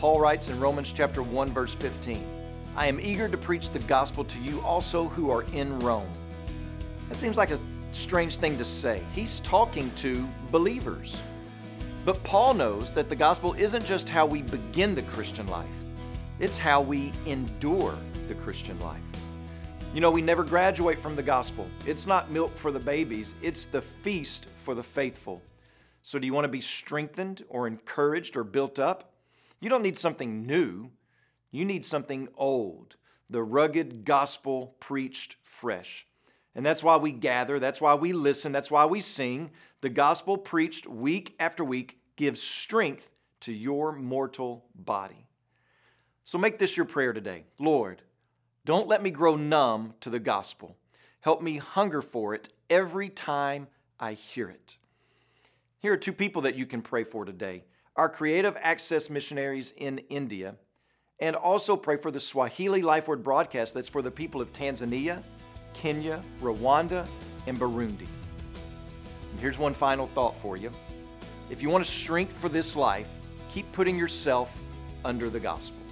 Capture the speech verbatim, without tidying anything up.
Paul writes in Romans chapter one, verse fifteen, I am eager to preach the gospel to you also who are in Rome. That seems like a strange thing to say. He's talking to believers. But Paul knows that the gospel isn't just how we begin the Christian life. It's how we endure the Christian life. You know, we never graduate from the gospel. It's not milk for the babies. It's the feast for the faithful. So do you want to be strengthened or encouraged or built up? You don't need something new. You need something old, the rugged gospel preached fresh. And that's why we gather, that's why we listen, that's why we sing. The gospel preached week after week gives strength to your mortal body. So make this your prayer today. Lord, don't let me grow numb to the gospel. Help me hunger for it every time I hear it. Here are two people that you can pray for today. Our Creative Access missionaries in India, and also pray for the Swahili Life Word broadcast that's for the people of Tanzania, Kenya, Rwanda, and Burundi. And here's one final thought for you. If you want strength for this life, keep putting yourself under the gospel.